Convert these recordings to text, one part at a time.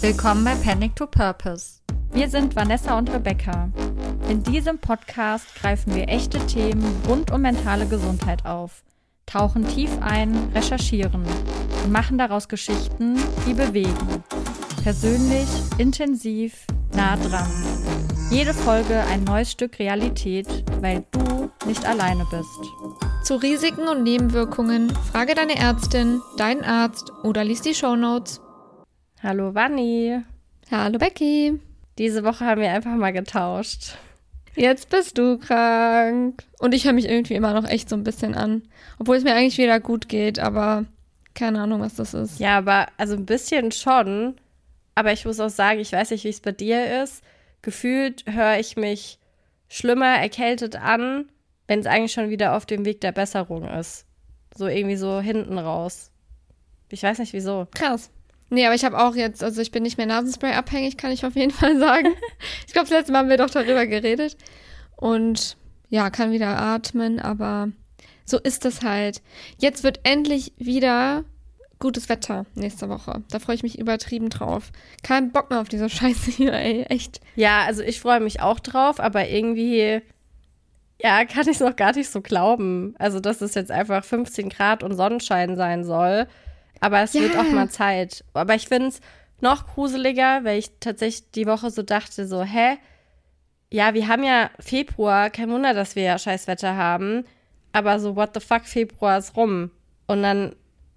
Willkommen bei Panic to Purpose. Wir sind Vanessa und Rebecca. In diesem Podcast greifen wir echte Themen rund um mentale Gesundheit auf, tauchen tief ein, recherchieren und machen daraus Geschichten, die bewegen. Persönlich, intensiv, nah dran. Jede Folge ein neues Stück Realität, weil du nicht alleine bist. Zu Risiken und Nebenwirkungen frage deine Ärztin, deinen Arzt oder lies die Shownotes. Hallo Vanni. Hallo Becky. Diese Woche haben wir einfach mal getauscht. Jetzt bist du krank. Und ich höre mich irgendwie immer noch echt so ein bisschen an. Obwohl es mir eigentlich wieder gut geht, aber keine Ahnung, was das ist. Ja, aber also ein bisschen schon. Aber ich muss auch sagen, ich weiß nicht, wie es bei dir ist. Gefühlt höre ich mich schlimmer erkältet an, wenn es eigentlich schon wieder auf dem Weg der Besserung ist. So irgendwie so hinten raus. Ich weiß nicht, wieso. Krass. Nee, aber ich habe auch jetzt, also ich bin nicht mehr Nasenspray abhängig, kann ich auf jeden Fall sagen. Ich glaube, das letzte Mal haben wir doch darüber geredet. Und ja, kann wieder atmen, aber so ist es halt. Jetzt wird endlich wieder gutes Wetter nächste Woche. Da freue ich mich übertrieben drauf. Kein Bock mehr auf diese Scheiße hier, ey, echt. Ja, also ich freue mich auch drauf, aber irgendwie, ja, kann ich es noch gar nicht so glauben. Also, dass es jetzt einfach 15 Grad und Sonnenschein sein soll. Aber es wird auch mal Zeit. Aber ich finde es noch gruseliger, weil ich tatsächlich die Woche so dachte, so, ja, wir haben ja Februar, kein Wunder, dass wir ja Scheißwetter haben. Aber so, what the fuck, Februar ist rum. Und dann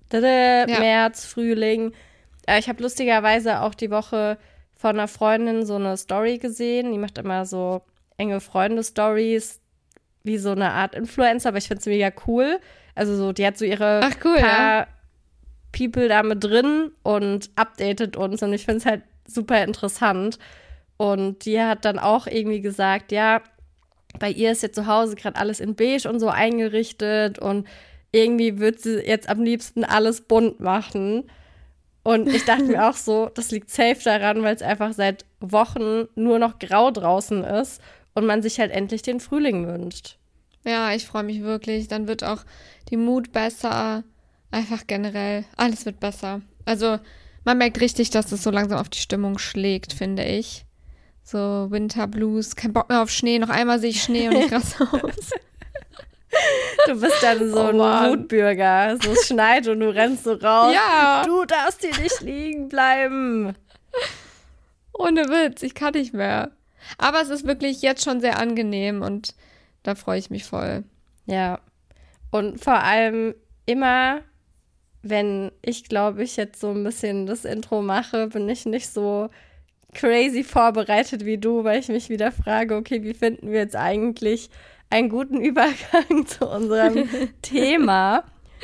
März, Frühling. Ich habe lustigerweise auch die Woche von einer Freundin so eine Story gesehen. Die macht immer so enge Freunde-Stories, wie so eine Art Influencer, aber ich finde es mega cool. Also so, die hat so ihre paar People da mit drin und updatet uns und ich finde es halt super interessant. Und die hat dann auch irgendwie gesagt, ja, bei ihr ist jetzt zu Hause gerade alles in beige und so eingerichtet und irgendwie wird sie jetzt am liebsten alles bunt machen. Und ich dachte mir auch so, das liegt safe daran, weil es einfach seit Wochen nur noch grau draußen ist und man sich halt endlich den Frühling wünscht. Ja, ich freue mich wirklich. Dann wird auch die Mut besser. Einfach generell, alles wird besser. Also man merkt richtig, dass es so langsam auf die Stimmung schlägt, finde ich. So Winter Blues, kein Bock mehr auf Schnee. Noch einmal sehe ich Schnee und ich raste aus. Du bist dann so ein Wutbürger. So, es schneit und du rennst so raus. Ja. Du darfst hier nicht liegen bleiben. Ohne Witz, ich kann nicht mehr. Aber es ist wirklich jetzt schon sehr angenehm und da freue ich mich voll. Ja. Und vor allem immer, wenn ich, glaube ich, jetzt so ein bisschen das Intro mache, bin ich nicht so crazy vorbereitet wie du, weil ich mich wieder frage, okay, wie finden wir jetzt eigentlich einen guten Übergang zu unserem Thema?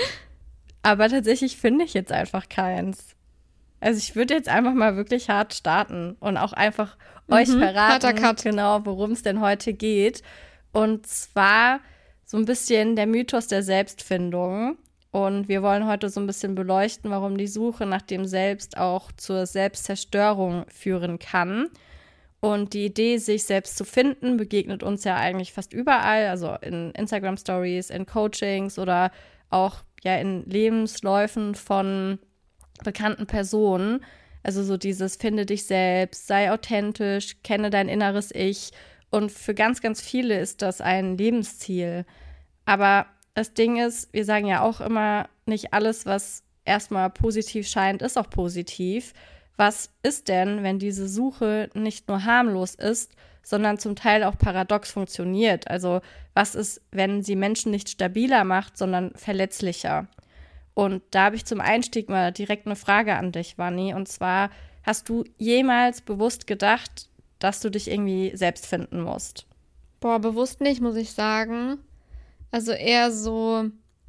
Aber tatsächlich finde ich jetzt einfach keins. Also ich würde jetzt einfach mal wirklich hart starten und auch einfach euch verraten, genau, worum es denn heute geht. Und zwar so ein bisschen der Mythos der Selbstfindung. Und wir wollen heute so ein bisschen beleuchten, warum die Suche nach dem Selbst auch zur Selbstzerstörung führen kann. Und die Idee, sich selbst zu finden, begegnet uns ja eigentlich fast überall, also in Instagram-Stories, in Coachings oder auch ja in Lebensläufen von bekannten Personen. Also so dieses finde dich selbst, sei authentisch, kenne dein inneres Ich. Und für ganz, ganz viele ist das ein Lebensziel. Aber das Ding ist, wir sagen ja auch immer, nicht alles, was erstmal positiv scheint, ist auch positiv. Was ist denn, wenn diese Suche nicht nur harmlos ist, sondern zum Teil auch paradox funktioniert? Also was ist, wenn sie Menschen nicht stabiler macht, sondern verletzlicher? Und da habe ich zum Einstieg mal direkt eine Frage an dich, Vanni. Und zwar, hast du jemals bewusst gedacht, dass du dich irgendwie selbst finden musst? Boah, bewusst nicht, muss ich sagen. Also eher so,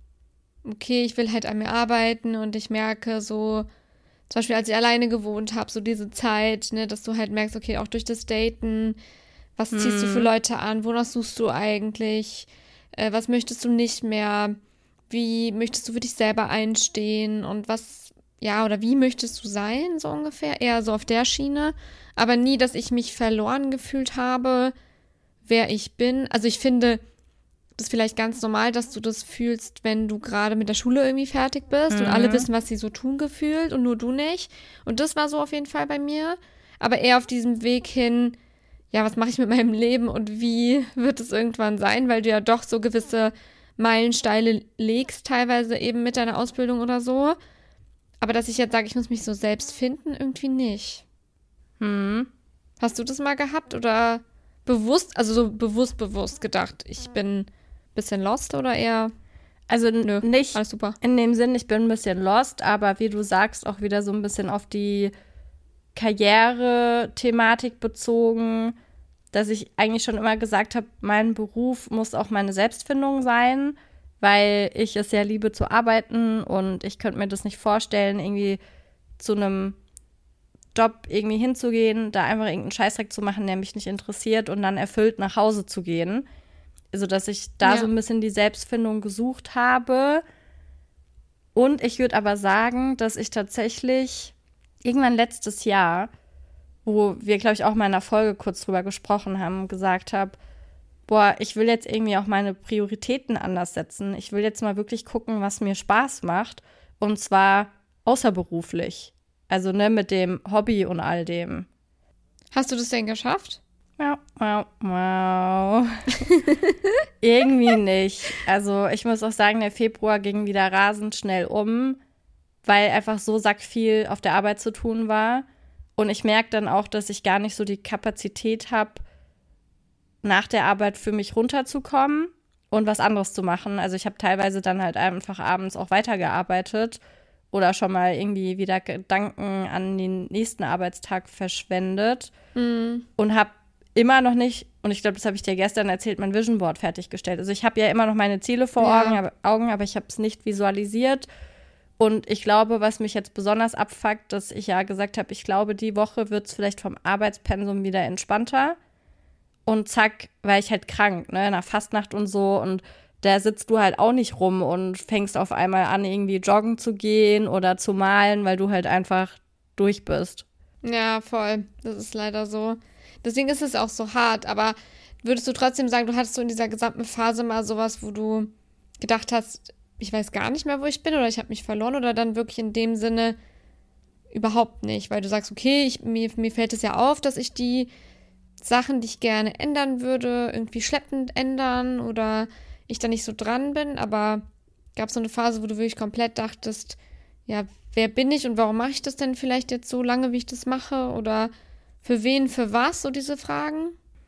okay, ich will halt an mir arbeiten und ich merke so, zum Beispiel als ich alleine gewohnt habe, so diese Zeit, ne, dass du halt merkst, okay, auch durch das Daten, was ziehst du für Leute an, wonach suchst du eigentlich, was möchtest du nicht mehr, wie möchtest du für dich selber einstehen und was, ja, oder wie möchtest du sein, so ungefähr, eher so auf der Schiene, aber nie, dass ich mich verloren gefühlt habe, wer ich bin. Also ich finde, das ist vielleicht ganz normal, dass du das fühlst, wenn du gerade mit der Schule irgendwie fertig bist und alle wissen, was sie so tun gefühlt und nur du nicht. Und das war so auf jeden Fall bei mir. Aber eher auf diesem Weg hin, ja, was mache ich mit meinem Leben und wie wird es irgendwann sein, weil du ja doch so gewisse Meilensteine legst, teilweise eben mit deiner Ausbildung oder so. Aber dass ich jetzt sage, ich muss mich so selbst finden, irgendwie nicht. Hast du das mal gehabt oder bewusst, also so bewusst gedacht, ich bin ein bisschen lost oder eher? Also Nö, nicht alles super. in dem Sinn, ich bin ein bisschen lost, aber wie du sagst, auch wieder so ein bisschen auf die Karriere-Thematik bezogen, dass ich eigentlich schon immer gesagt habe, mein Beruf muss auch meine Selbstfindung sein, weil ich es ja liebe zu arbeiten und ich könnte mir das nicht vorstellen, irgendwie zu einem Job irgendwie hinzugehen, da einfach irgendeinen Scheißdreck zu machen, der mich nicht interessiert und dann erfüllt nach Hause zu gehen. Also, dass ich da so ein bisschen die Selbstfindung gesucht habe. Und ich würde aber sagen, dass ich tatsächlich irgendwann letztes Jahr, wo wir, glaube ich, auch mal in einer Folge kurz drüber gesprochen haben, gesagt habe, boah, ich will jetzt irgendwie auch meine Prioritäten anders setzen. Ich will jetzt mal wirklich gucken, was mir Spaß macht. Und zwar außerberuflich. Also, ne, mit dem Hobby und all dem. Hast du das denn geschafft? Wow. Irgendwie nicht. Also, ich muss auch sagen, der Februar ging wieder rasend schnell um, weil einfach so sackviel auf der Arbeit zu tun war. Und ich merke dann auch, dass ich gar nicht so die Kapazität habe, nach der Arbeit für mich runterzukommen und was anderes zu machen. Also ich habe teilweise dann halt einfach abends auch weitergearbeitet oder schon mal irgendwie wieder Gedanken an den nächsten Arbeitstag verschwendet und habe immer noch nicht, und ich glaube, das habe ich dir gestern erzählt, mein Vision Board fertiggestellt. Also ich habe ja immer noch meine Ziele vor Augen, aber ich habe es nicht visualisiert. Und ich glaube, was mich jetzt besonders abfuckt, dass ich ja gesagt habe, ich glaube, die Woche wird es vielleicht vom Arbeitspensum wieder entspannter. Und zack, war ich halt krank, ne, nach Fastnacht und so. Und da sitzt du halt auch nicht rum und fängst auf einmal an, irgendwie joggen zu gehen oder zu malen, weil du halt einfach durch bist. Ja, voll. Das ist leider so. Deswegen ist es auch so hart. Aber würdest du trotzdem sagen, du hattest so in dieser gesamten Phase mal sowas, wo du gedacht hast, ich weiß gar nicht mehr, wo ich bin oder ich habe mich verloren oder dann wirklich in dem Sinne überhaupt nicht? Weil du sagst, okay, mir fällt es ja auf, dass ich die Sachen, die ich gerne ändern würde, irgendwie schleppend ändern oder ich da nicht so dran bin, aber gab es so eine Phase, wo du wirklich komplett dachtest, ja, wer bin ich und warum mache ich das denn vielleicht jetzt so lange, wie ich das mache oder für wen, für was, so diese Fragen?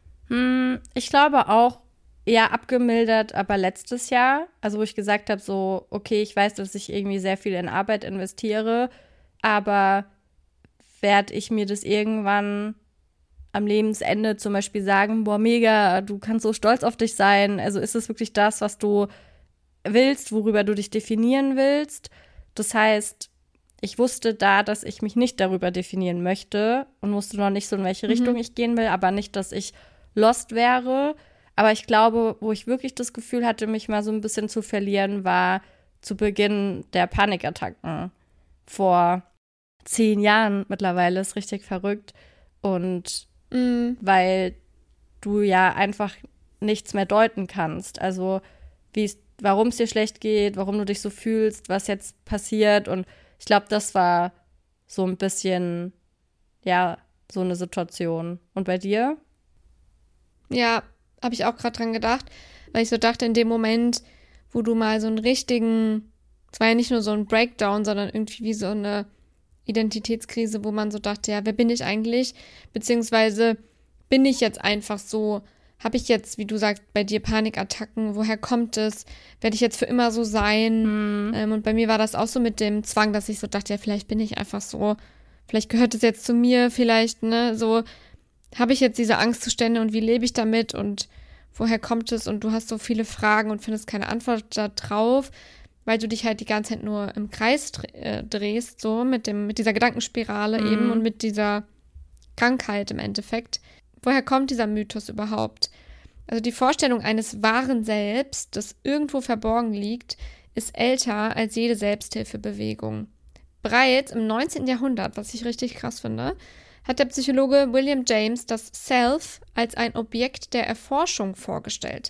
Ich glaube auch eher abgemildert, aber letztes Jahr, also wo ich gesagt habe, so, okay, ich weiß, dass ich irgendwie sehr viel in Arbeit investiere, aber werde ich mir das irgendwann am Lebensende zum Beispiel sagen, boah, mega, du kannst so stolz auf dich sein. Also ist es wirklich das, was du willst, worüber du dich definieren willst? Das heißt, ich wusste da, dass ich mich nicht darüber definieren möchte und wusste noch nicht so, in welche Richtung ich gehen will, aber nicht, dass ich lost wäre. Aber ich glaube, wo ich wirklich das Gefühl hatte, mich mal so ein bisschen zu verlieren, war zu Beginn der Panikattacken. Vor 10 Jahren mittlerweile, ist richtig verrückt. Und weil du ja einfach nichts mehr deuten kannst. Also warum es dir schlecht geht, warum du dich so fühlst, was jetzt passiert. Und ich glaube, das war so ein bisschen, ja, so eine Situation. Und bei dir? Ja, habe ich auch gerade dran gedacht, weil ich so dachte, in dem Moment, wo du mal so einen richtigen, es war ja nicht nur so ein Breakdown, sondern irgendwie wie so eine Identitätskrise, wo man so dachte, ja, wer bin ich eigentlich? Beziehungsweise bin ich jetzt einfach so, habe ich jetzt, wie du sagst, bei dir Panikattacken, woher kommt es? Werde ich jetzt für immer so sein? Und bei mir war das auch so mit dem Zwang, dass ich so dachte, ja, vielleicht bin ich einfach so, vielleicht gehört es jetzt zu mir, vielleicht, ne, so habe ich jetzt diese Angstzustände und wie lebe ich damit und woher kommt es? Und du hast so viele Fragen und findest keine Antwort da drauf, weil du dich halt die ganze Zeit nur im Kreis drehst, so mit dieser Gedankenspirale eben und mit dieser Krankheit im Endeffekt. Woher kommt dieser Mythos überhaupt? Also die Vorstellung eines wahren Selbst, das irgendwo verborgen liegt, ist älter als jede Selbsthilfebewegung. Bereits im 19. Jahrhundert, was ich richtig krass finde, hat der Psychologe William James das Self als ein Objekt der Erforschung vorgestellt.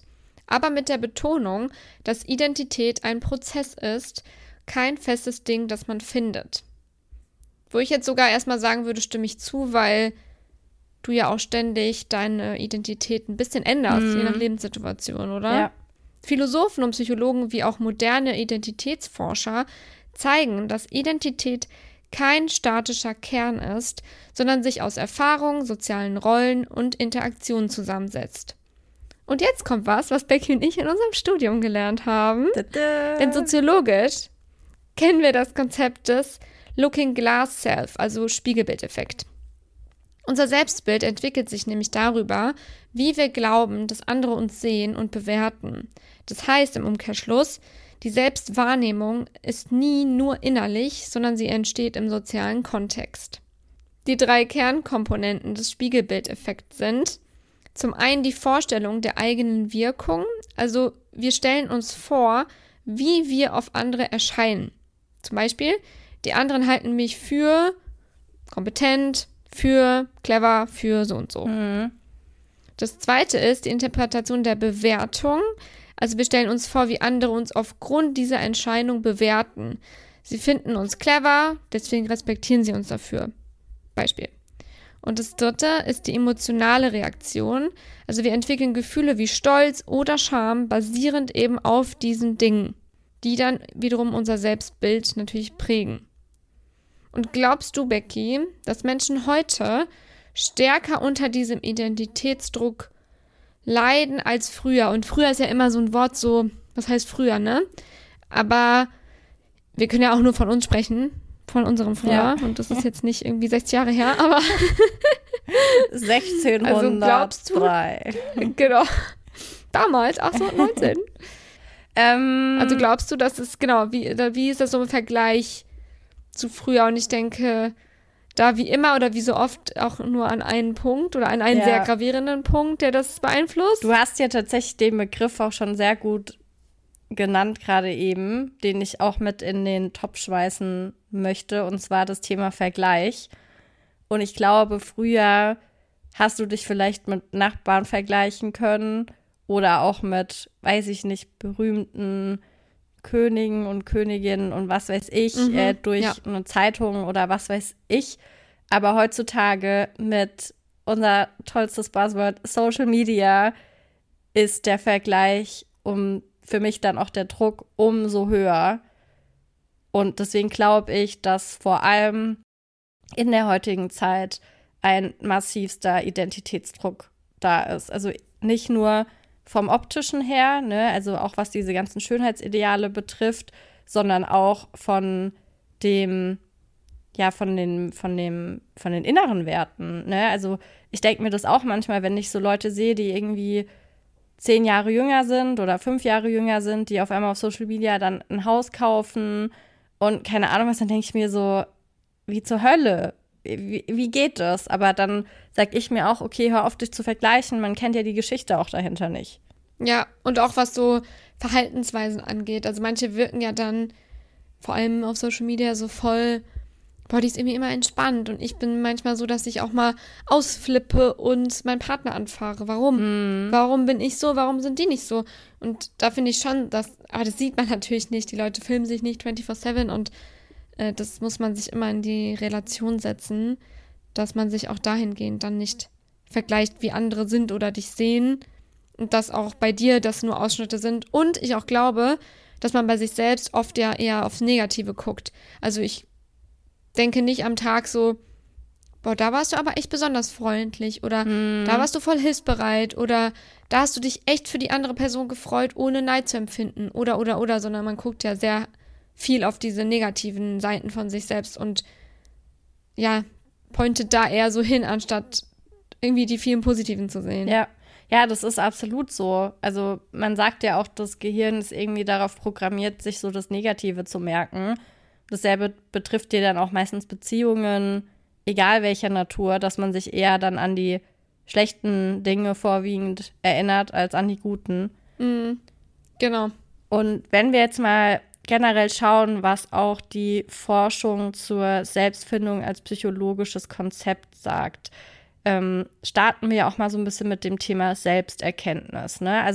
aber mit der Betonung, dass Identität ein Prozess ist, kein festes Ding, das man findet. Wo ich jetzt sogar erstmal sagen würde, stimme ich zu, weil du ja auch ständig deine Identität ein bisschen änderst, je nach Lebenssituation, oder? Ja. Philosophen und Psychologen wie auch moderne Identitätsforscher zeigen, dass Identität kein statischer Kern ist, sondern sich aus Erfahrungen, sozialen Rollen und Interaktionen zusammensetzt. Und jetzt kommt was Becky und ich in unserem Studium gelernt haben. Denn soziologisch kennen wir das Konzept des Looking Glass Self, also Spiegelbildeffekt. Unser Selbstbild entwickelt sich nämlich darüber, wie wir glauben, dass andere uns sehen und bewerten. Das heißt im Umkehrschluss, die Selbstwahrnehmung ist nie nur innerlich, sondern sie entsteht im sozialen Kontext. Die 3 Kernkomponenten des Spiegelbildeffekts sind zum einen die Vorstellung der eigenen Wirkung, also wir stellen uns vor, wie wir auf andere erscheinen. Zum Beispiel, die anderen halten mich für kompetent, für clever, für so und so. Das zweite ist die Interpretation der Bewertung. Also wir stellen uns vor, wie andere uns aufgrund dieser Entscheidung bewerten. Sie finden uns clever, deswegen respektieren sie uns dafür. Beispiel. Und das dritte ist die emotionale Reaktion. Also wir entwickeln Gefühle wie Stolz oder Scham basierend eben auf diesen Dingen, die dann wiederum unser Selbstbild natürlich prägen. Und glaubst du, Becky, dass Menschen heute stärker unter diesem Identitätsdruck leiden als früher? Und früher ist ja immer so ein Wort so, was heißt früher, ne? Aber wir können ja auch nur von uns sprechen, von unserem früher. Ja. Und das ist jetzt nicht irgendwie 60 Jahre her, aber 1603. Also glaubst du, genau, damals, 1819. Also glaubst du, dass es, genau, wie ist das so im Vergleich zu früher? Und ich denke, da wie immer oder wie so oft auch nur an einen Punkt oder an einen sehr gravierenden Punkt, der das beeinflusst. Du hast ja tatsächlich den Begriff auch schon sehr gut genannt gerade eben, den ich auch mit in den Topf schmeißen möchte, und zwar das Thema Vergleich. Und ich glaube, früher hast du dich vielleicht mit Nachbarn vergleichen können oder auch mit, weiß ich nicht, berühmten Königen und Königinnen und was weiß ich, durch eine Zeitung oder was weiß ich. Aber heutzutage mit unser tollstes Buzzword Social Media ist der Vergleich für mich dann auch der Druck umso höher. Und deswegen glaube ich, dass vor allem in der heutigen Zeit ein massivster Identitätsdruck da ist. Also nicht nur vom Optischen her, ne, also auch was diese ganzen Schönheitsideale betrifft, sondern auch von den inneren Werten, ne? Also ich denke mir das auch manchmal, wenn ich so Leute sehe, die irgendwie 10 Jahre jünger sind oder 5 Jahre jünger sind, die auf einmal auf Social Media dann ein Haus kaufen und keine Ahnung was, dann denke ich mir so, wie zur Hölle? Wie geht das? Aber dann sag ich mir auch, okay, hör auf, dich zu vergleichen. Man kennt ja die Geschichte auch dahinter nicht. Ja, und auch was so Verhaltensweisen angeht. Also manche wirken ja dann vor allem auf Social Media so voll, boah, die ist irgendwie immer entspannt. Und ich bin manchmal so, dass ich auch mal ausflippe und meinen Partner anfahre. Warum? Warum bin ich so? Warum sind die nicht so? Und da finde ich schon, aber das sieht man natürlich nicht. Die Leute filmen sich nicht 24/7 und das muss man sich immer in die Relation setzen, dass man sich auch dahingehend dann nicht vergleicht, wie andere sind oder dich sehen und dass auch bei dir das nur Ausschnitte sind. Und ich auch glaube, dass man bei sich selbst oft ja eher aufs Negative guckt. Also ich denke nicht am Tag so, boah, da warst du aber echt besonders freundlich oder da warst du voll hilfsbereit oder da hast du dich echt für die andere Person gefreut, ohne Neid zu empfinden oder, sondern man guckt ja sehr viel auf diese negativen Seiten von sich selbst und ja, pointet da eher so hin, anstatt irgendwie die vielen positiven zu sehen. Ja, das ist absolut so. Also man sagt ja auch, das Gehirn ist irgendwie darauf programmiert, sich so das Negative zu merken. Dasselbe betrifft dir dann auch meistens Beziehungen, egal welcher Natur, dass man sich eher dann an die schlechten Dinge vorwiegend erinnert, als an die guten. Genau. Und wenn wir jetzt mal generell schauen, was auch die Forschung zur Selbstfindung als psychologisches Konzept sagt, starten wir auch mal so ein bisschen mit dem Thema Selbsterkenntnis, ne? Also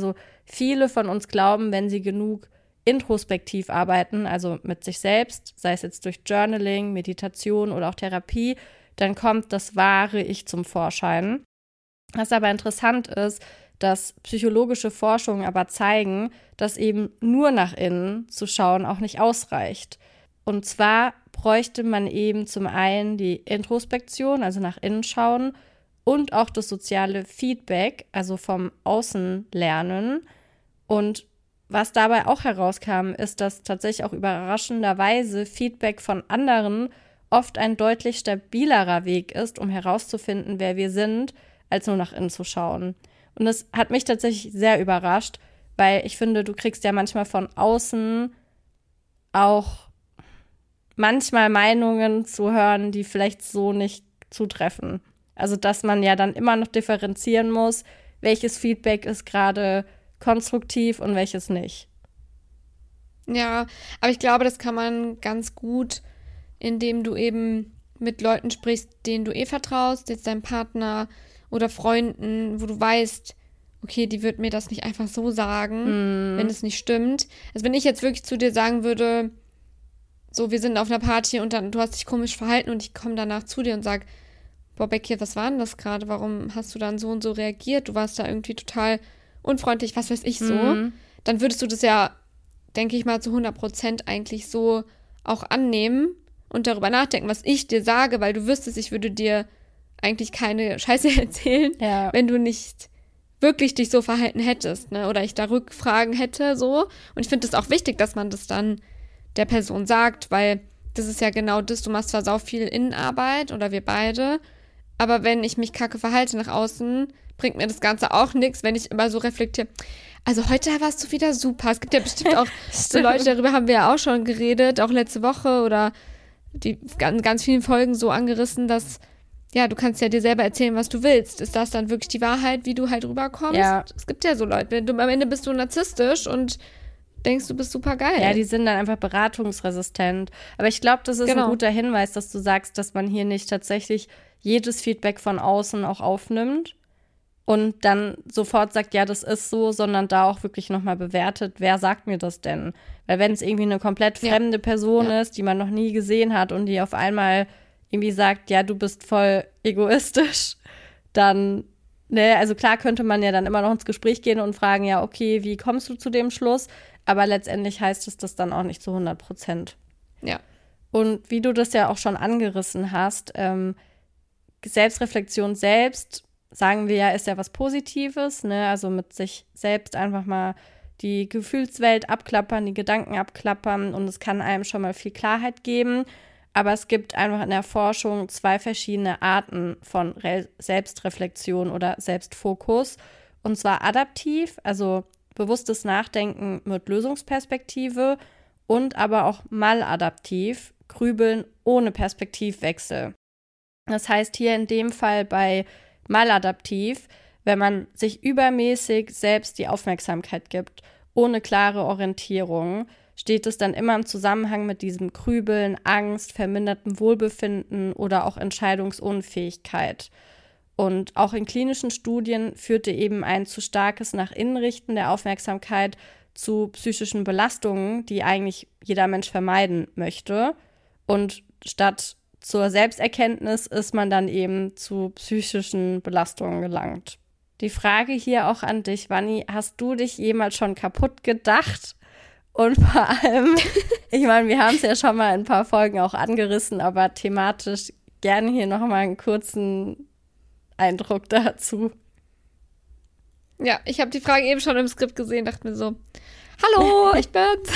viele von uns glauben, wenn sie genug introspektiv arbeiten, also mit sich selbst, sei es jetzt durch Journaling, Meditation oder auch Therapie, dann kommt das wahre Ich zum Vorschein. Was aber interessant ist, dass psychologische Forschungen aber zeigen, dass eben nur nach innen zu schauen auch nicht ausreicht. Und zwar bräuchte man eben zum einen die Introspektion, also nach innen schauen, und auch das soziale Feedback, also vom Außen lernen. Und was dabei auch herauskam, ist, dass tatsächlich auch überraschenderweise Feedback von anderen oft ein deutlich stabilerer Weg ist, um herauszufinden, wer wir sind, als nur nach innen zu schauen. Und das hat mich tatsächlich sehr überrascht, weil ich finde, du kriegst ja manchmal von außen auch manchmal Meinungen zu hören, die vielleicht so nicht zutreffen. Also, dass man ja dann immer noch differenzieren muss, welches Feedback ist gerade konstruktiv und welches nicht. Ja, aber ich glaube, das kann man ganz gut, indem du eben mit Leuten sprichst, denen du vertraust, jetzt deinem Partner oder Freunden, wo du weißt, okay, die wird mir das nicht einfach so sagen, wenn es nicht stimmt. Also wenn ich jetzt wirklich zu dir sagen würde, so, wir sind auf einer Party und dann du hast dich komisch verhalten und ich komme danach zu dir und sage, boah, Becky, was war denn das gerade? Warum hast du dann so und so reagiert? Du warst da irgendwie total unfreundlich, was weiß ich so. Dann würdest du das ja, denke ich mal, zu 100% eigentlich so auch annehmen und darüber nachdenken, was ich dir sage, weil du wüsstest, ich würde dir eigentlich keine Scheiße erzählen, wenn du nicht wirklich dich so verhalten hättest, ne? Oder ich da Rückfragen hätte, so. Und ich finde es auch wichtig, dass man das dann der Person sagt, weil das ist ja genau das, du machst zwar sau viel Innenarbeit oder wir beide, aber wenn ich mich kacke verhalte nach außen, bringt mir das Ganze auch nichts, wenn ich immer so reflektiere. Also heute warst du wieder super. Es gibt ja bestimmt auch so Leute, darüber haben wir ja auch schon geredet, auch letzte Woche oder die ganz vielen Folgen so angerissen, dass ja, du kannst ja dir selber erzählen, was du willst. Ist das dann wirklich die Wahrheit, wie du halt rüberkommst? Ja. Es gibt ja so Leute, am Ende bist du narzisstisch und denkst, du bist super geil. Ja, die sind dann einfach beratungsresistent. Aber ich glaube, das ist ein guter Hinweis, dass du sagst, dass man hier nicht tatsächlich jedes Feedback von außen auch aufnimmt und dann sofort sagt, ja, das ist so, sondern da auch wirklich nochmal bewertet, wer sagt mir das denn? Weil wenn es irgendwie eine komplett fremde Person ist, die man noch nie gesehen hat und die auf einmal irgendwie sagt, ja, du bist voll egoistisch, dann, ne, also klar könnte man ja dann immer noch ins Gespräch gehen und fragen, ja, okay, wie kommst du zu dem Schluss? Aber letztendlich heißt es das dann auch nicht zu 100%. Ja. Und wie du das ja auch schon angerissen hast, Selbstreflexion selbst, sagen wir ja, ist ja was Positives, ne? Also mit sich selbst einfach mal die Gefühlswelt abklappern, die Gedanken abklappern und es kann einem schon mal viel Klarheit geben. Aber es gibt einfach in der Forschung 2 verschiedene Arten von Selbstreflexion oder Selbstfokus. Und zwar adaptiv, also bewusstes Nachdenken mit Lösungsperspektive und aber auch maladaptiv, Grübeln ohne Perspektivwechsel. Das heißt hier in dem Fall bei maladaptiv, wenn man sich übermäßig selbst die Aufmerksamkeit gibt, ohne klare Orientierung, steht es dann immer im Zusammenhang mit diesem Grübeln, Angst, vermindertem Wohlbefinden oder auch Entscheidungsunfähigkeit. Und auch in klinischen Studien führte eben ein zu starkes Nach-Innen-Richten der Aufmerksamkeit zu psychischen Belastungen, die eigentlich jeder Mensch vermeiden möchte. Und statt zur Selbsterkenntnis ist man dann eben zu psychischen Belastungen gelangt. Die Frage hier auch an dich, Vanni, hast du dich jemals schon kaputt gedacht? Und vor allem, ich meine, wir haben es ja schon mal in ein paar Folgen auch angerissen, aber thematisch gerne hier nochmal einen kurzen Eindruck dazu. Ja, ich habe die Frage eben schon im Skript gesehen, dachte mir so, hallo, ich bin's.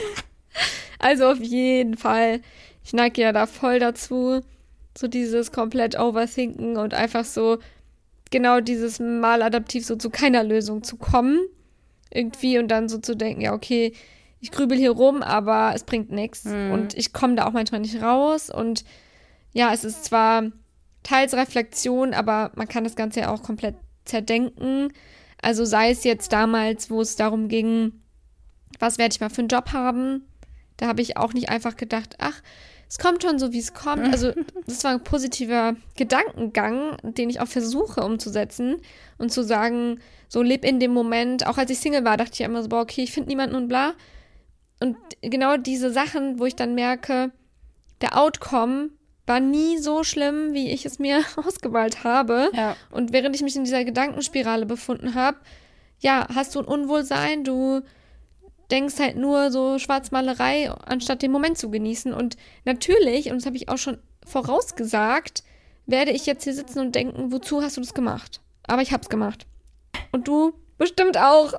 Also auf jeden Fall, ich neige ja da voll dazu, so dieses komplett Overthinken und einfach so genau dieses maladaptiv so zu keiner Lösung zu kommen irgendwie und dann so zu denken, ja okay, ich grübel hier rum, aber es bringt nichts und ich komme da auch manchmal nicht raus und ja, es ist zwar teils Reflexion, aber man kann das Ganze ja auch komplett zerdenken, also sei es jetzt damals, wo es darum ging, was werde ich mal für einen Job haben, da habe ich auch nicht einfach gedacht, ach, es kommt schon so, wie es kommt. Also das war ein positiver Gedankengang, den ich auch versuche umzusetzen und zu sagen, so leb in dem Moment. Auch als ich Single war, dachte ich immer so, boah, okay, ich finde niemanden und bla. Und genau diese Sachen, wo ich dann merke, der Outcome war nie so schlimm, wie ich es mir ausgemalt habe. Ja. Und während ich mich in dieser Gedankenspirale befunden habe, ja, hast du ein Unwohlsein, du denkst halt nur so Schwarzmalerei, anstatt den Moment zu genießen. Und natürlich, und das habe ich auch schon vorausgesagt, werde ich jetzt hier sitzen und denken, wozu hast du das gemacht? Aber ich habe es gemacht. Und du bestimmt auch.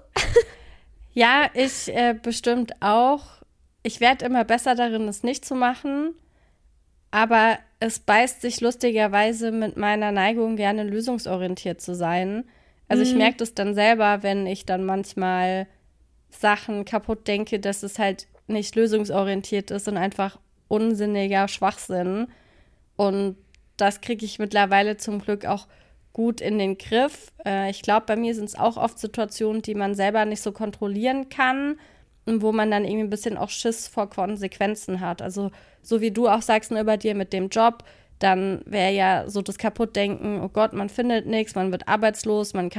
Ja, ich bestimmt auch. Ich werde immer besser darin, es nicht zu machen. Aber es beißt sich lustigerweise mit meiner Neigung, gerne lösungsorientiert zu sein. Also ich merke das dann selber, wenn ich dann manchmal Sachen kaputt denke, dass es halt nicht lösungsorientiert ist und einfach unsinniger Schwachsinn. Und das kriege ich mittlerweile zum Glück auch gut in den Griff. Ich glaube, bei mir sind es auch oft Situationen, die man selber nicht so kontrollieren kann und wo man dann irgendwie ein bisschen auch Schiss vor Konsequenzen hat. Also so wie du auch sagst, ne, bei dir mit dem Job, dann wäre ja so das Kaputtdenken, oh Gott, man findet nichts, man wird arbeitslos, man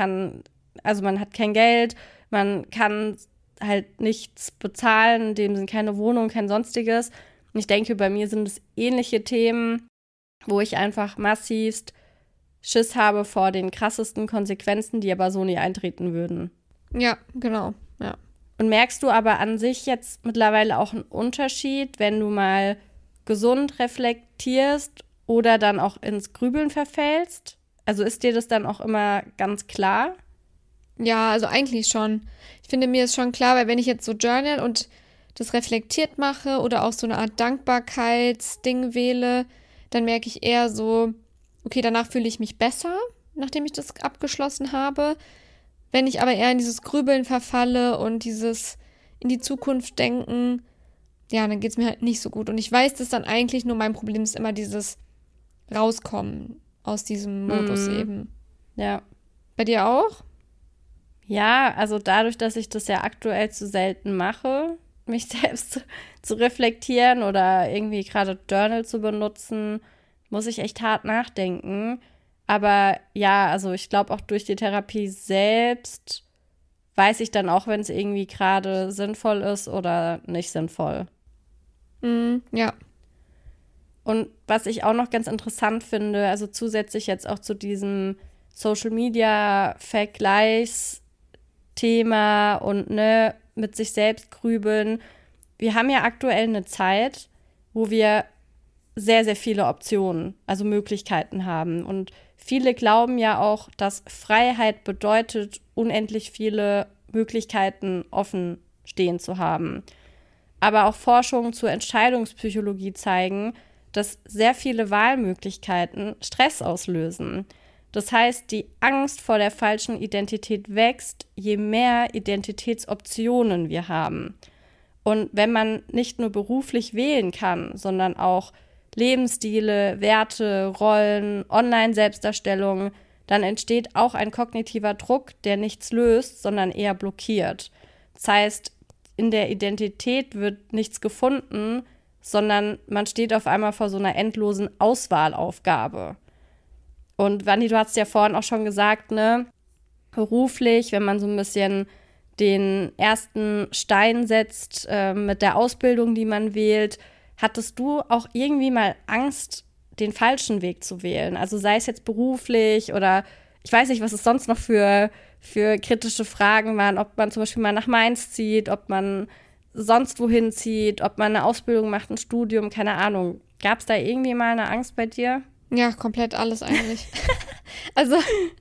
hat kein Geld, man kann halt nichts bezahlen, in dem sind keine Wohnung, kein Sonstiges. Und ich denke, bei mir sind es ähnliche Themen, wo ich einfach massivst Schiss habe vor den krassesten Konsequenzen, die aber so nie eintreten würden. Ja, genau, ja. Und merkst du aber an sich jetzt mittlerweile auch einen Unterschied, wenn du mal gesund reflektierst oder dann auch ins Grübeln verfällst? Also ist dir das dann auch immer ganz klar? Ja, also eigentlich schon. Ich finde, mir ist schon klar, weil wenn ich jetzt so journal und das reflektiert mache oder auch so eine Art Dankbarkeitsding wähle, dann merke ich eher so, okay, danach fühle ich mich besser, nachdem ich das abgeschlossen habe. Wenn ich aber eher in dieses Grübeln verfalle und dieses in die Zukunft denken, ja, dann geht es mir halt nicht so gut. Und ich weiß, dass dann eigentlich nur mein Problem ist immer dieses Rauskommen aus diesem Modus eben. Ja. Bei dir auch? Ja, also dadurch, dass ich das ja aktuell zu selten mache, mich selbst zu reflektieren oder irgendwie gerade Journal zu benutzen, muss ich echt hart nachdenken. Aber ja, also ich glaube auch durch die Therapie selbst weiß ich dann auch, wenn es irgendwie gerade sinnvoll ist oder nicht sinnvoll. Ja. Und was ich auch noch ganz interessant finde, also zusätzlich jetzt auch zu diesem Social-Media-Vergleichsthema und ne, mit sich selbst grübeln. Wir haben ja aktuell eine Zeit, wo wir sehr, sehr viele Optionen, also Möglichkeiten haben. Und viele glauben ja auch, dass Freiheit bedeutet, unendlich viele Möglichkeiten offen stehen zu haben. Aber auch Forschungen zur Entscheidungspsychologie zeigen, dass sehr viele Wahlmöglichkeiten Stress auslösen. Das heißt, die Angst vor der falschen Identität wächst, je mehr Identitätsoptionen wir haben. Und wenn man nicht nur beruflich wählen kann, sondern auch Lebensstile, Werte, Rollen, Online-Selbstdarstellung, dann entsteht auch ein kognitiver Druck, der nichts löst, sondern eher blockiert. Das heißt, in der Identität wird nichts gefunden, sondern man steht auf einmal vor so einer endlosen Auswahlaufgabe. Und Wanni, du hast ja vorhin auch schon gesagt, ne, beruflich, wenn man so ein bisschen den ersten Stein setzt mit der Ausbildung, die man wählt, hattest du auch irgendwie mal Angst, den falschen Weg zu wählen? Also sei es jetzt beruflich oder ich weiß nicht, was es sonst noch für kritische Fragen waren, ob man zum Beispiel mal nach Mainz zieht, ob man sonst wohin zieht, ob man eine Ausbildung macht, ein Studium, keine Ahnung. Gab es da irgendwie mal eine Angst bei dir? Ja, komplett alles eigentlich. Also,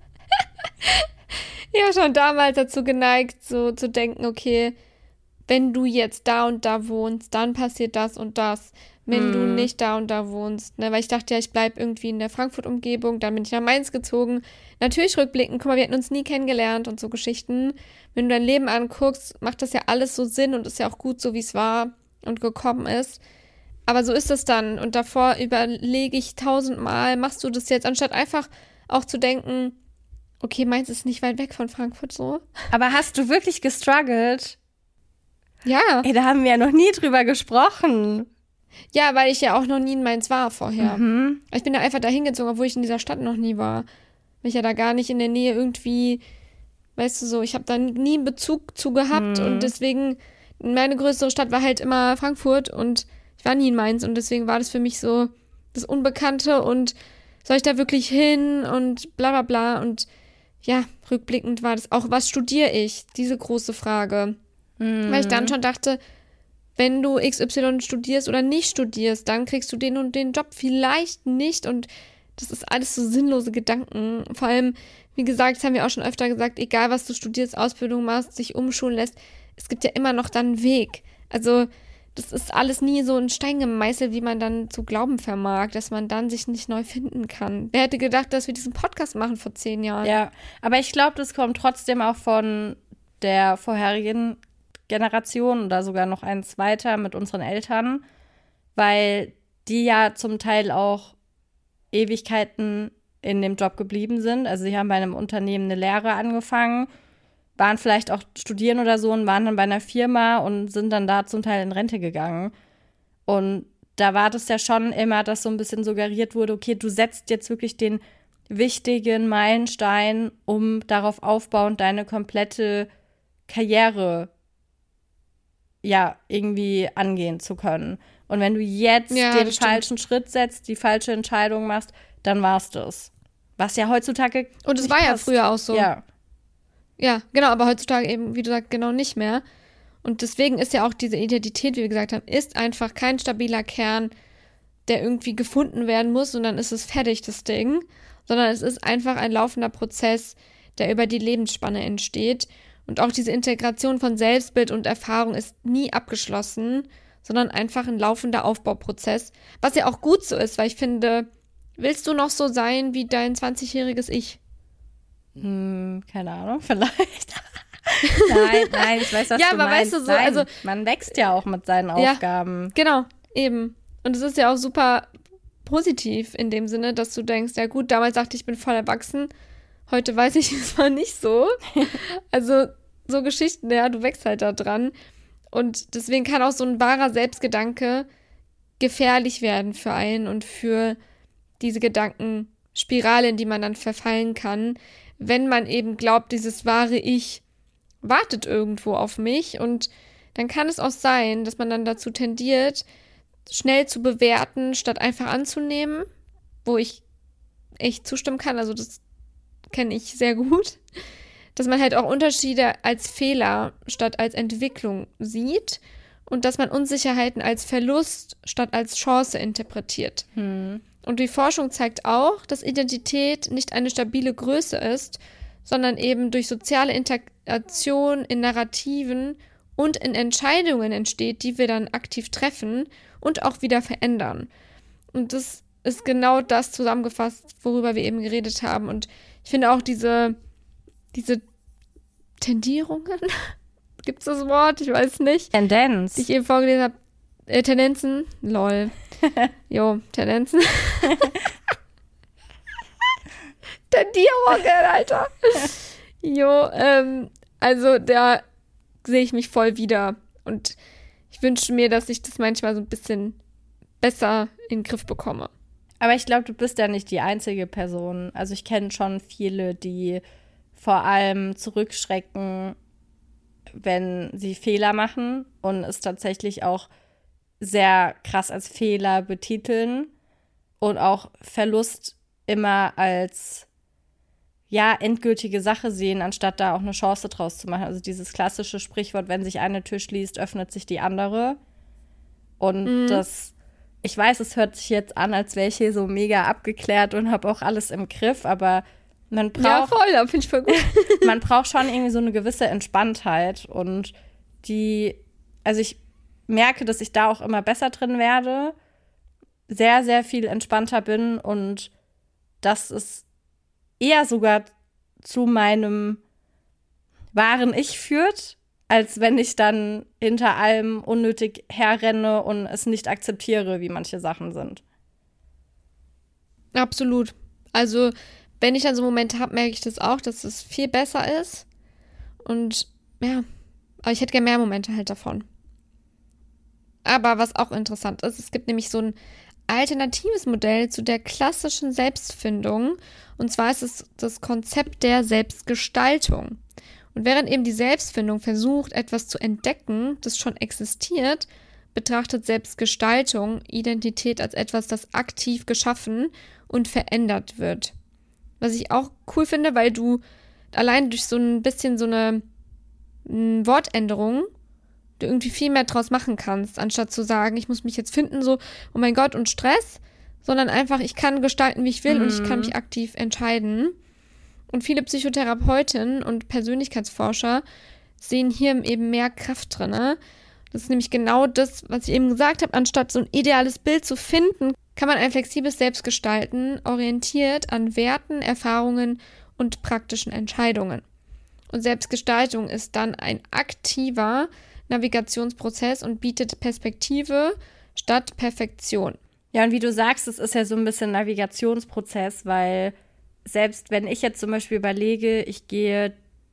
ich war schon damals dazu geneigt, so zu denken, okay, wenn du jetzt da und da wohnst, dann passiert das und das. Wenn du nicht da und da wohnst, ne? Weil ich dachte ja, ich bleibe irgendwie in der Frankfurt-Umgebung, dann bin ich nach Mainz gezogen. Natürlich rückblickend, guck mal, wir hatten uns nie kennengelernt und so Geschichten. Wenn du dein Leben anguckst, macht das ja alles so Sinn und ist ja auch gut so, wie es war und gekommen ist. Aber so ist es dann. Und davor überlege ich 1000-mal, machst du das jetzt, anstatt einfach auch zu denken, okay, Mainz ist nicht weit weg von Frankfurt so. Aber hast du wirklich gestruggelt? Ja. Ey, da haben wir ja noch nie drüber gesprochen. Ja, weil ich ja auch noch nie in Mainz war vorher. Ich bin da einfach dahin gezogen, obwohl ich in dieser Stadt noch nie war. Weil ich ja da gar nicht in der Nähe irgendwie, weißt du so, ich habe da nie einen Bezug zu gehabt und deswegen, meine größere Stadt war halt immer Frankfurt und ich war nie in Mainz und deswegen war das für mich so das Unbekannte und soll ich da wirklich hin und bla bla bla und ja, rückblickend war das auch, was studiere ich? Diese große Frage. Weil ich dann schon dachte, wenn du XY studierst oder nicht studierst, dann kriegst du den und den Job vielleicht nicht und das ist alles so sinnlose Gedanken. Vor allem, wie gesagt, das haben wir auch schon öfter gesagt, egal was du studierst, Ausbildung machst, sich umschulen lässt, es gibt ja immer noch dann einen Weg. Also das ist alles nie so ein Stein gemeißelt, wie man dann zu glauben vermag, dass man dann sich nicht neu finden kann. Wer hätte gedacht, dass wir diesen Podcast machen vor 10 Jahren? Ja, aber ich glaube, das kommt trotzdem auch von der vorherigen Generation oder sogar noch eins weiter mit unseren Eltern, weil die ja zum Teil auch Ewigkeiten in dem Job geblieben sind. Also sie haben bei einem Unternehmen eine Lehre angefangen, waren vielleicht auch studieren oder so und waren dann bei einer Firma und sind dann da zum Teil in Rente gegangen. Und da war das ja schon immer, dass so ein bisschen suggeriert wurde, okay, du setzt jetzt wirklich den wichtigen Meilenstein, um darauf aufbauend deine komplette Karriere ja irgendwie angehen zu können. Und wenn du jetzt den falschen Schritt setzt, die falsche Entscheidung machst, dann war's das. Was ja heutzutage und es war ja früher auch so. Ja, genau, aber heutzutage eben, wie du sagst, genau nicht mehr. Und deswegen ist ja auch diese Identität, wie wir gesagt haben, ist einfach kein stabiler Kern, der irgendwie gefunden werden muss und dann ist es fertig, das Ding. Sondern es ist einfach ein laufender Prozess, der über die Lebensspanne entsteht. Und auch diese Integration von Selbstbild und Erfahrung ist nie abgeschlossen, sondern einfach ein laufender Aufbauprozess. Was ja auch gut so ist, weil ich finde, willst du noch so sein wie dein 20-jähriges Ich? Keine Ahnung, vielleicht. nein, ich weiß, was ja, du aber meinst. Weißt du, so, nein, also, man wächst ja auch mit seinen Aufgaben. Genau, eben. Und es ist ja auch super positiv in dem Sinne, dass du denkst, ja gut, damals dachte ich, bin voll erwachsen. Heute weiß ich, es war nicht so. Also so Geschichten, ja, du wächst halt da dran. Und deswegen kann auch so ein wahrer Selbstgedanke gefährlich werden für einen und für diese Gedankenspirale, in die man dann verfallen kann, wenn man eben glaubt, dieses wahre Ich wartet irgendwo auf mich. Und dann kann es auch sein, dass man dann dazu tendiert, schnell zu bewerten, statt einfach anzunehmen, wo ich echt zustimmen kann. Also das kenne ich sehr gut. Dass man halt auch Unterschiede als Fehler statt als Entwicklung sieht und dass man Unsicherheiten als Verlust statt als Chance interpretiert. Und die Forschung zeigt auch, dass Identität nicht eine stabile Größe ist, sondern eben durch soziale Interaktion in Narrativen und in Entscheidungen entsteht, die wir dann aktiv treffen und auch wieder verändern. Und das ist genau das zusammengefasst, worüber wir eben geredet haben. Und ich finde auch diese Tendierungen, gibt es das Wort? Ich weiß nicht. Tendenz. Die ich eben vorgelesen habe. Tendenzen, lol. Jo, Tendenzen. Tendierungen, Alter. Jo, also da sehe ich mich voll wieder. Und ich wünsche mir, dass ich das manchmal so ein bisschen besser in den Griff bekomme. Aber ich glaube, du bist ja nicht die einzige Person. Also ich kenne schon viele, die vor allem zurückschrecken, wenn sie Fehler machen und es tatsächlich auch sehr krass als Fehler betiteln und auch Verlust immer als ja endgültige Sache sehen, anstatt da auch eine Chance draus zu machen. Also dieses klassische Sprichwort, wenn sich eine Tür schließt, öffnet sich die andere. Und das, ich weiß, es hört sich jetzt an, als wäre ich hier so mega abgeklärt und habe auch alles im Griff, aber man braucht, ja, voll, da finde ich voll gut. man braucht schon irgendwie so eine gewisse Entspanntheit und also ich merke, dass ich da auch immer besser drin werde, sehr, sehr viel entspannter bin und dass es eher sogar zu meinem wahren Ich führt, als wenn ich dann hinter allem unnötig herrenne und es nicht akzeptiere, wie manche Sachen sind. Absolut. Also wenn ich dann so Momente habe, merke ich das auch, dass es viel besser ist. Und ja, aber ich hätte gerne mehr Momente halt davon. Aber was auch interessant ist, es gibt nämlich so ein alternatives Modell zu der klassischen Selbstfindung. Und zwar ist es das Konzept der Selbstgestaltung. Und während eben die Selbstfindung versucht, etwas zu entdecken, das schon existiert, betrachtet Selbstgestaltung Identität als etwas, das aktiv geschaffen und verändert wird. Was ich auch cool finde, weil du allein durch so ein bisschen so eine Wortänderung du irgendwie viel mehr draus machen kannst, anstatt zu sagen, ich muss mich jetzt finden, so, oh mein Gott, und Stress, sondern einfach, ich kann gestalten, wie ich will und ich kann mich aktiv entscheiden. Und viele Psychotherapeutinnen und Persönlichkeitsforscher sehen hier eben mehr Kraft drin. Ne? Das ist nämlich genau das, was ich eben gesagt habe, anstatt so ein ideales Bild zu finden, kann man ein flexibles Selbst gestalten, orientiert an Werten, Erfahrungen und praktischen Entscheidungen. Und Selbstgestaltung ist dann ein aktiver Navigationsprozess und bietet Perspektive statt Perfektion. Ja, und wie du sagst, es ist ja so ein bisschen Navigationsprozess, weil selbst wenn ich jetzt zum Beispiel überlege, ich gehe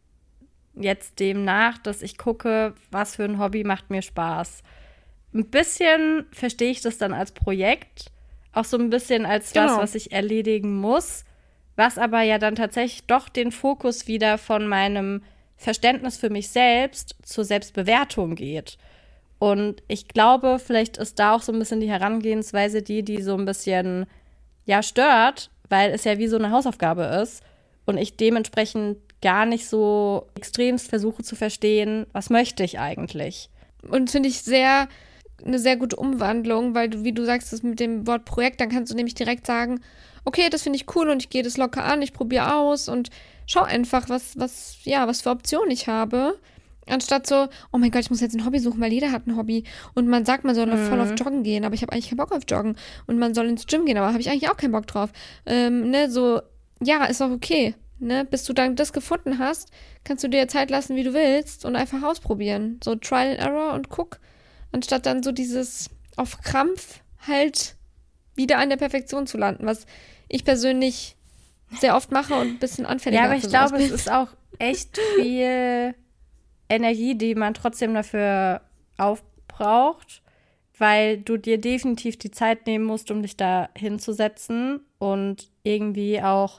jetzt dem nach, dass ich gucke, was für ein Hobby macht mir Spaß. Ein bisschen verstehe ich das dann als Projekt, auch so ein bisschen als was ich erledigen muss, was aber ja dann tatsächlich doch den Fokus wieder von meinem Verständnis für mich selbst zur Selbstbewertung geht. Und ich glaube, vielleicht ist da auch so ein bisschen die Herangehensweise die so ein bisschen, ja, stört, weil es ja wie so eine Hausaufgabe ist und ich dementsprechend gar nicht so extremst versuche zu verstehen, was möchte ich eigentlich. Und finde ich eine sehr gute Umwandlung, weil du, wie du sagst, das mit dem Wort Projekt, dann kannst du nämlich direkt sagen, okay, das finde ich cool und ich gehe das locker an, ich probiere aus und schau einfach, was für Optionen ich habe. Anstatt so, oh mein Gott, ich muss jetzt ein Hobby suchen, weil jeder hat ein Hobby. Und man sagt, man soll voll auf Joggen gehen, aber ich habe eigentlich keinen Bock auf Joggen. Und man soll ins Gym gehen, aber habe ich eigentlich auch keinen Bock drauf. So, ja, ist auch okay. Ne? Bis du dann das gefunden hast, kannst du dir Zeit lassen, wie du willst und einfach ausprobieren. So Trial and Error und guck. Anstatt dann so dieses auf Krampf halt wieder an der Perfektion zu landen, was ich persönlich sehr oft mache und ein bisschen anfälliger bin. Ja, aber ich glaube, es ist auch echt viel Energie, die man trotzdem dafür aufbraucht, weil du dir definitiv die Zeit nehmen musst, um dich da hinzusetzen und irgendwie auch,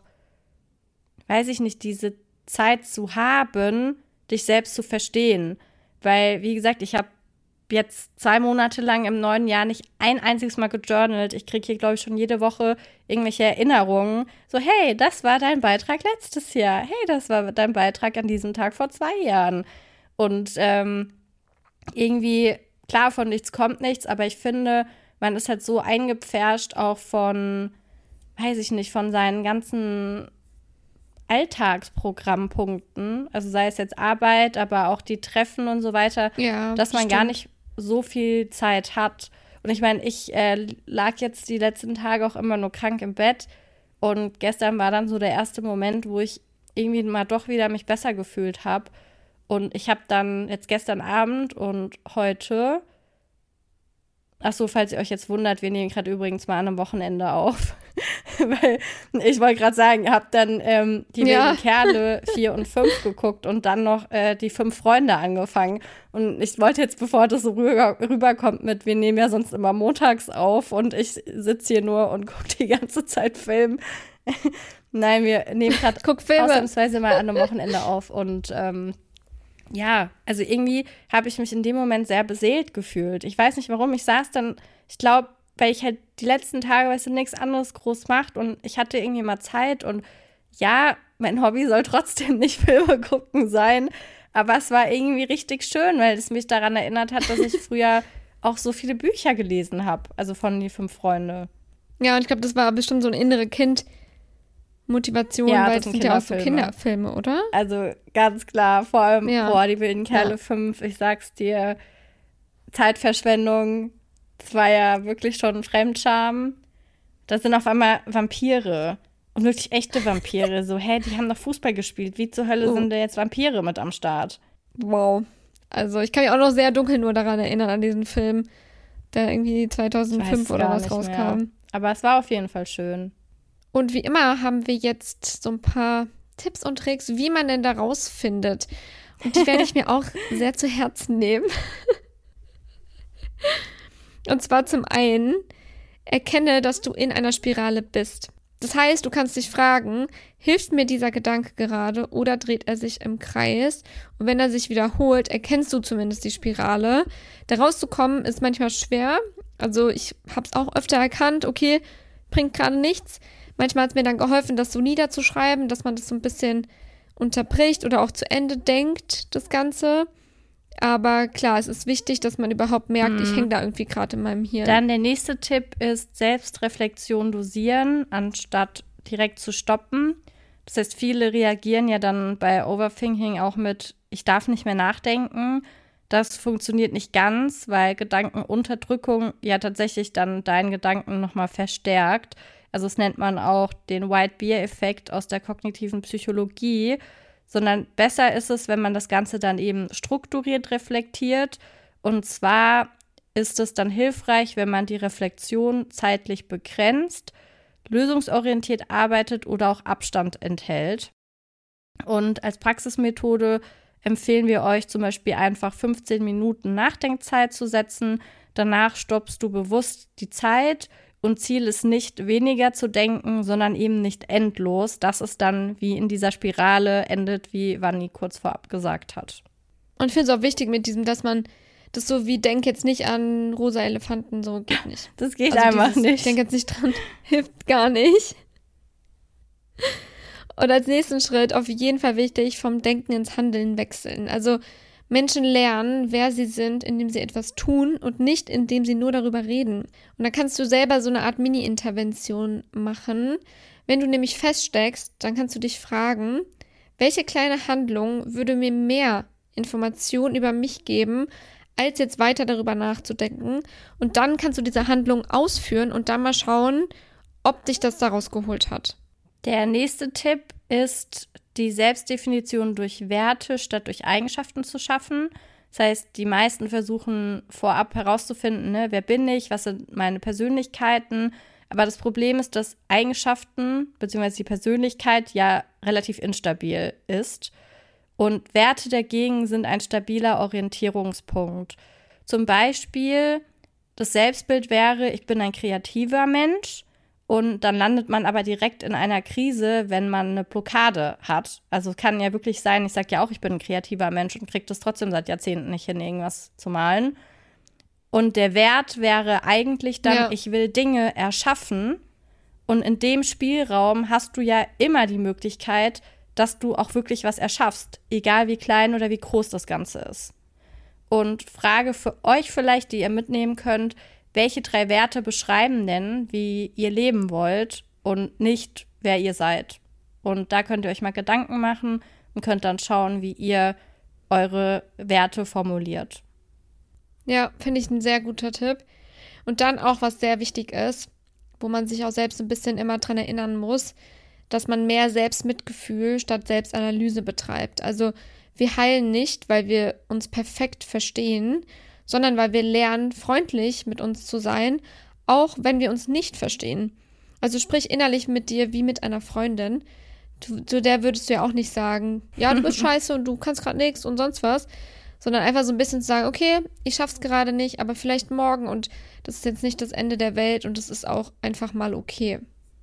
weiß ich nicht, diese Zeit zu haben, dich selbst zu verstehen. Weil, wie gesagt, ich habe jetzt 2 Monate lang im neuen Jahr nicht ein einziges Mal gejournalt. Ich kriege hier, glaube ich, schon jede Woche irgendwelche Erinnerungen. So, hey, das war dein Beitrag letztes Jahr. Hey, das war dein Beitrag an diesem Tag vor 2 Jahren. Und irgendwie, klar, von nichts kommt nichts, aber ich finde, man ist halt so eingepfercht auch von, weiß ich nicht, von seinen ganzen Alltagsprogrammpunkten, also sei es jetzt Arbeit, aber auch die Treffen und so weiter, ja, dass man gar nicht so viel Zeit hat. Und ich meine, ich lag jetzt die letzten Tage auch immer nur krank im Bett und gestern war dann so der erste Moment, wo ich irgendwie mal doch wieder mich besser gefühlt habe. Und ich habe dann jetzt gestern Abend und heute, ach so, falls ihr euch jetzt wundert, wir nehmen gerade übrigens mal an einem Wochenende auf. Weil ich wollte gerade sagen, ihr habt dann die wilden Kerle 4 und 5 geguckt und dann noch die 5 Freunde angefangen. Und ich wollte jetzt, bevor das so rüberkommt mit, wir nehmen ja sonst immer montags auf und ich sitze hier nur und gucke die ganze Zeit Film. Nein, wir nehmen gerade ausnahmsweise mal an einem Wochenende auf und ja, also irgendwie habe ich mich in dem Moment sehr beseelt gefühlt. Ich weiß nicht warum, ich saß dann, ich glaube, weil ich halt die letzten Tage, weißt du, nichts anderes groß macht und ich hatte irgendwie mal Zeit und ja, mein Hobby soll trotzdem nicht Filme gucken sein, aber es war irgendwie richtig schön, weil es mich daran erinnert hat, dass ich früher auch so viele Bücher gelesen habe, also von die 5 Freunde. Ja, und ich glaube, das war bestimmt so eine innere Motivation, ja, weil das sind ja auch so Kinderfilme, oder? Also ganz klar, vor allem, die wilden Kerle 5, ich sag's dir, Zeitverschwendung, das war ja wirklich schon ein Fremdscham. Da sind auf einmal Vampire und wirklich echte Vampire. So, die haben doch Fußball gespielt. Wie zur Hölle sind da jetzt Vampire mit am Start? Wow. Also ich kann mich auch noch sehr dunkel nur daran erinnern, an diesen Film, der irgendwie 2005 oder was rauskam. Mehr. Aber es war auf jeden Fall schön. Und wie immer haben wir jetzt so ein paar Tipps und Tricks, wie man denn da rausfindet. Und die werde ich mir auch sehr zu Herzen nehmen. Und zwar zum einen, erkenne, dass du in einer Spirale bist. Das heißt, du kannst dich fragen, hilft mir dieser Gedanke gerade oder dreht er sich im Kreis? Und wenn er sich wiederholt, erkennst du zumindest die Spirale. Da rauszukommen ist manchmal schwer. Also ich habe es auch öfter erkannt, okay, bringt gerade nichts. Manchmal hat es mir dann geholfen, das so niederzuschreiben, dass man das so ein bisschen unterbricht oder auch zu Ende denkt, das Ganze. Aber klar, es ist wichtig, dass man überhaupt merkt, ich hänge da irgendwie gerade in meinem Hirn. Dann der nächste Tipp ist Selbstreflexion dosieren, anstatt direkt zu stoppen. Das heißt, viele reagieren ja dann bei Overthinking auch mit, ich darf nicht mehr nachdenken. Das funktioniert nicht ganz, weil Gedankenunterdrückung ja tatsächlich dann deinen Gedanken nochmal verstärkt. Also das nennt man auch den White-Bear-Effekt aus der kognitiven Psychologie. Sondern besser ist es, wenn man das Ganze dann eben strukturiert reflektiert. Und zwar ist es dann hilfreich, wenn man die Reflexion zeitlich begrenzt, lösungsorientiert arbeitet oder auch Abstand enthält. Und als Praxismethode empfehlen wir euch zum Beispiel einfach 15 Minuten Nachdenkzeit zu setzen. Danach stoppst du bewusst die Zeit. Und Ziel ist nicht, weniger zu denken, sondern eben nicht endlos. Das ist dann, wie in dieser Spirale endet, wie Vanni kurz vorab gesagt hat. Und ich finde es auch wichtig mit diesem, dass man das so wie, denk jetzt nicht an rosa Elefanten, so geht nicht. Das geht also einfach nicht. Denk jetzt nicht dran, hilft gar nicht. Und als nächsten Schritt auf jeden Fall wichtig, vom Denken ins Handeln wechseln. Also Menschen lernen, wer sie sind, indem sie etwas tun und nicht, indem sie nur darüber reden. Und da kannst du selber so eine Art Mini-Intervention machen. Wenn du nämlich feststeckst, dann kannst du dich fragen, welche kleine Handlung würde mir mehr Informationen über mich geben, als jetzt weiter darüber nachzudenken. Und dann kannst du diese Handlung ausführen und dann mal schauen, ob dich das daraus geholt hat. Der nächste Tipp ist, die Selbstdefinition durch Werte statt durch Eigenschaften zu schaffen. Das heißt, die meisten versuchen vorab herauszufinden, ne, wer bin ich, was sind meine Persönlichkeiten. Aber das Problem ist, dass Eigenschaften bzw. die Persönlichkeit ja relativ instabil ist. Und Werte dagegen sind ein stabiler Orientierungspunkt. Zum Beispiel, das Selbstbild wäre, ich bin ein kreativer Mensch. Und dann landet man aber direkt in einer Krise, wenn man eine Blockade hat. Also es kann ja wirklich sein, ich sage ja auch, ich bin ein kreativer Mensch und kriege das trotzdem seit Jahrzehnten nicht hin, irgendwas zu malen. Und der Wert wäre eigentlich dann, ich will Dinge erschaffen. Und in dem Spielraum hast du ja immer die Möglichkeit, dass du auch wirklich was erschaffst. Egal wie klein oder wie groß das Ganze ist. Und Frage für euch vielleicht, die ihr mitnehmen könnt, welche 3 Werte beschreiben denn, wie ihr leben wollt und nicht, wer ihr seid? Und da könnt ihr euch mal Gedanken machen und könnt dann schauen, wie ihr eure Werte formuliert. Ja, finde ich ein sehr guter Tipp. Und dann auch, was sehr wichtig ist, wo man sich auch selbst ein bisschen immer dran erinnern muss, dass man mehr Selbstmitgefühl statt Selbstanalyse betreibt. Also wir heilen nicht, weil wir uns perfekt verstehen, sondern weil wir lernen, freundlich mit uns zu sein, auch wenn wir uns nicht verstehen. Also sprich innerlich mit dir wie mit einer Freundin. Zu der würdest du ja auch nicht sagen, ja, du bist scheiße und du kannst gerade nichts und sonst was, sondern einfach so ein bisschen zu sagen, okay, ich schaff's gerade nicht, aber vielleicht morgen und das ist jetzt nicht das Ende der Welt und das ist auch einfach mal okay.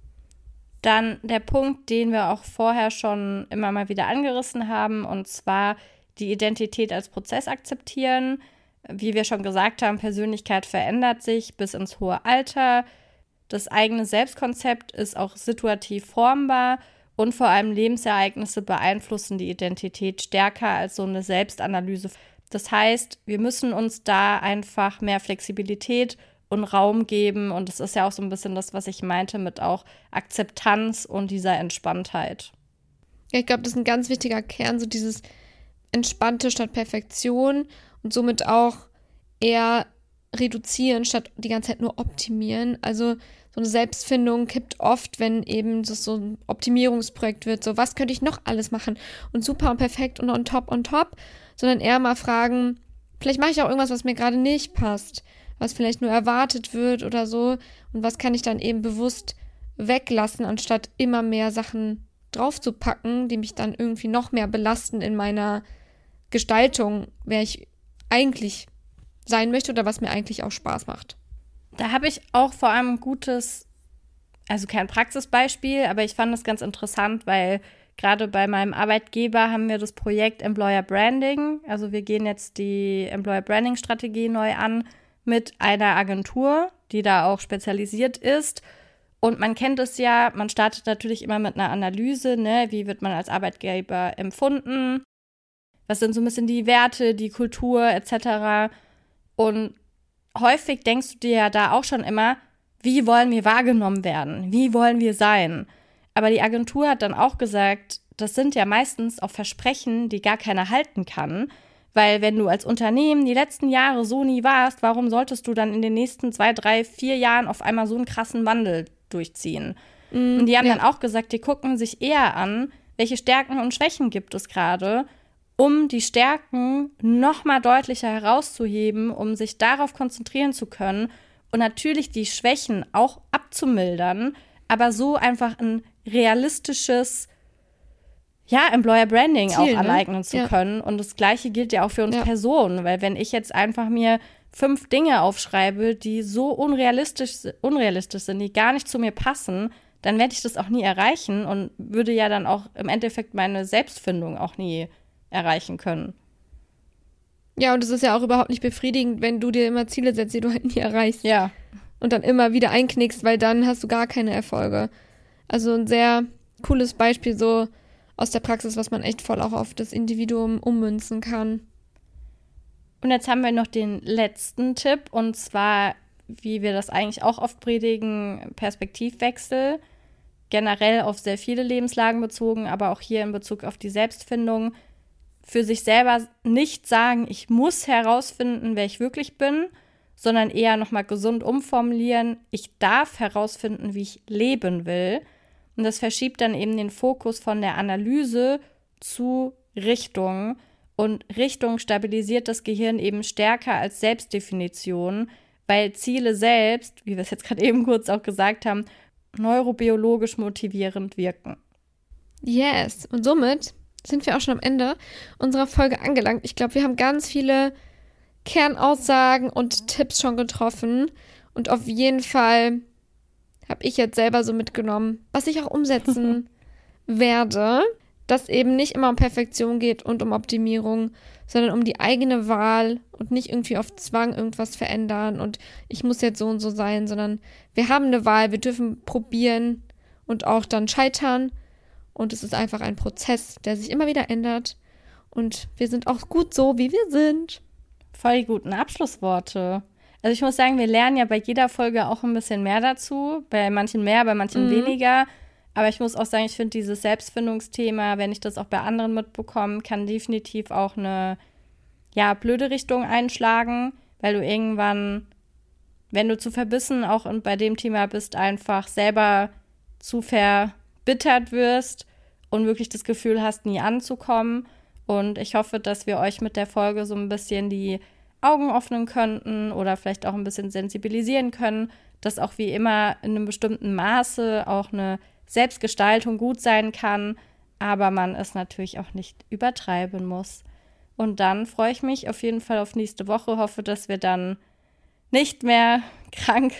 Dann der Punkt, den wir auch vorher schon immer mal wieder angerissen haben, und zwar die Identität als Prozess akzeptieren. Wie wir schon gesagt haben, Persönlichkeit verändert sich bis ins hohe Alter. Das eigene Selbstkonzept ist auch situativ formbar und vor allem Lebensereignisse beeinflussen die Identität stärker als so eine Selbstanalyse. Das heißt, wir müssen uns da einfach mehr Flexibilität und Raum geben und das ist ja auch so ein bisschen das, was ich meinte mit auch Akzeptanz und dieser Entspanntheit. Ja, ich glaube, das ist ein ganz wichtiger Kern, so dieses Entspannte statt Perfektion und somit auch eher reduzieren statt die ganze Zeit nur optimieren. Also so eine Selbstfindung kippt oft, wenn eben das so ein Optimierungsprojekt wird, so was könnte ich noch alles machen und super und perfekt und on top, sondern eher mal fragen, vielleicht mache ich auch irgendwas, was mir gerade nicht passt, was vielleicht nur erwartet wird oder so und was kann ich dann eben bewusst weglassen, anstatt immer mehr Sachen draufzupacken, die mich dann irgendwie noch mehr belasten in meiner Gestaltung, wer ich eigentlich sein möchte oder was mir eigentlich auch Spaß macht. Da habe ich auch vor allem ein gutes, also kein Praxisbeispiel, aber ich fand das ganz interessant, weil gerade bei meinem Arbeitgeber haben wir das Projekt Employer Branding. Also wir gehen jetzt die Employer Branding Strategie neu an mit einer Agentur, die da auch spezialisiert ist. Und man kennt es ja, man startet natürlich immer mit einer Analyse, ne? Wie wird man als Arbeitgeber empfunden? Was sind so ein bisschen die Werte, die Kultur etc. Und häufig denkst du dir ja da auch schon immer, wie wollen wir wahrgenommen werden? Wie wollen wir sein? Aber die Agentur hat dann auch gesagt, das sind ja meistens auch Versprechen, die gar keiner halten kann. Weil wenn du als Unternehmen die letzten Jahre so nie warst, warum solltest du dann in den nächsten 2, 3, 4 Jahren auf einmal so einen krassen Wandel durchziehen? Und die haben dann auch gesagt, die gucken sich eher an, welche Stärken und Schwächen gibt es gerade, um die Stärken noch mal deutlicher herauszuheben, um sich darauf konzentrieren zu können und natürlich die Schwächen auch abzumildern, aber so einfach ein realistisches Employer Branding Ziel, auch aneignen zu können. Und das Gleiche gilt ja auch für uns Personen, weil wenn ich jetzt einfach mir 5 Dinge aufschreibe, die so unrealistisch sind, die gar nicht zu mir passen, dann werde ich das auch nie erreichen und würde ja dann auch im Endeffekt meine Selbstfindung auch nie erreichen können. Ja, und es ist ja auch überhaupt nicht befriedigend, wenn du dir immer Ziele setzt, die du halt nie erreichst. Ja. Und dann immer wieder einknickst, weil dann hast du gar keine Erfolge. Also ein sehr cooles Beispiel so aus der Praxis, was man echt voll auch auf das Individuum ummünzen kann. Und jetzt haben wir noch den letzten Tipp, und zwar, wie wir das eigentlich auch oft predigen, Perspektivwechsel. Generell auf sehr viele Lebenslagen bezogen, aber auch hier in Bezug auf die Selbstfindung. Für sich selber nicht sagen, ich muss herausfinden, wer ich wirklich bin, sondern eher nochmal gesund umformulieren, ich darf herausfinden, wie ich leben will. Und das verschiebt dann eben den Fokus von der Analyse zu Richtung. Und Richtung stabilisiert das Gehirn eben stärker als Selbstdefinition, weil Ziele selbst, wie wir es jetzt gerade eben kurz auch gesagt haben, neurobiologisch motivierend wirken. Yes, und somit sind wir auch schon am Ende unserer Folge angelangt. Ich glaube, wir haben ganz viele Kernaussagen und Tipps schon getroffen. Und auf jeden Fall habe ich jetzt selber so mitgenommen, was ich auch umsetzen werde, dass eben nicht immer um Perfektion geht und um Optimierung, sondern um die eigene Wahl und nicht irgendwie auf Zwang irgendwas verändern und ich muss jetzt so und so sein, sondern wir haben eine Wahl, wir dürfen probieren und auch dann scheitern und es ist einfach ein Prozess, der sich immer wieder ändert und wir sind auch gut so, wie wir sind. Voll die guten Abschlussworte. Also ich muss sagen, wir lernen ja bei jeder Folge auch ein bisschen mehr dazu. Bei manchen mehr, bei manchen weniger. Aber ich muss auch sagen, ich finde dieses Selbstfindungsthema, wenn ich das auch bei anderen mitbekomme, kann definitiv auch eine, blöde Richtung einschlagen. Weil du irgendwann, wenn du zu verbissen auch bei dem Thema bist, einfach selber zu verbittert wirst und wirklich das Gefühl hast, nie anzukommen. Und ich hoffe, dass wir euch mit der Folge so ein bisschen die Augen öffnen könnten oder vielleicht auch ein bisschen sensibilisieren können, dass auch wie immer in einem bestimmten Maße auch eine Selbstgestaltung gut sein kann, aber man es natürlich auch nicht übertreiben muss. Und dann freue ich mich auf jeden Fall auf nächste Woche, hoffe, dass wir dann nicht mehr krank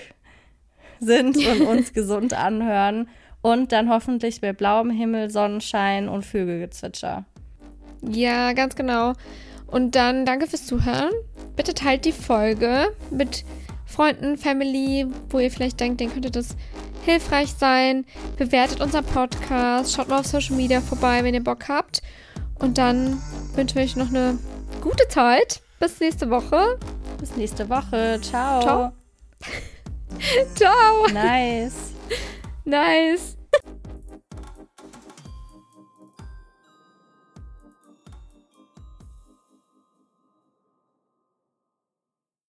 sind und uns gesund anhören und dann hoffentlich bei blauem Himmel, Sonnenschein und Vögelgezwitscher. Ja, ganz genau. Und dann danke fürs Zuhören. Bitte teilt die Folge mit Freunden, Family, wo ihr vielleicht denkt, denen könnte das hilfreich sein. Bewertet unseren Podcast. Schaut mal auf Social Media vorbei, wenn ihr Bock habt. Und dann wünschen wir euch noch eine gute Zeit. Bis nächste Woche. Bis nächste Woche. Ciao. Ciao. Ciao. Nice. Nice.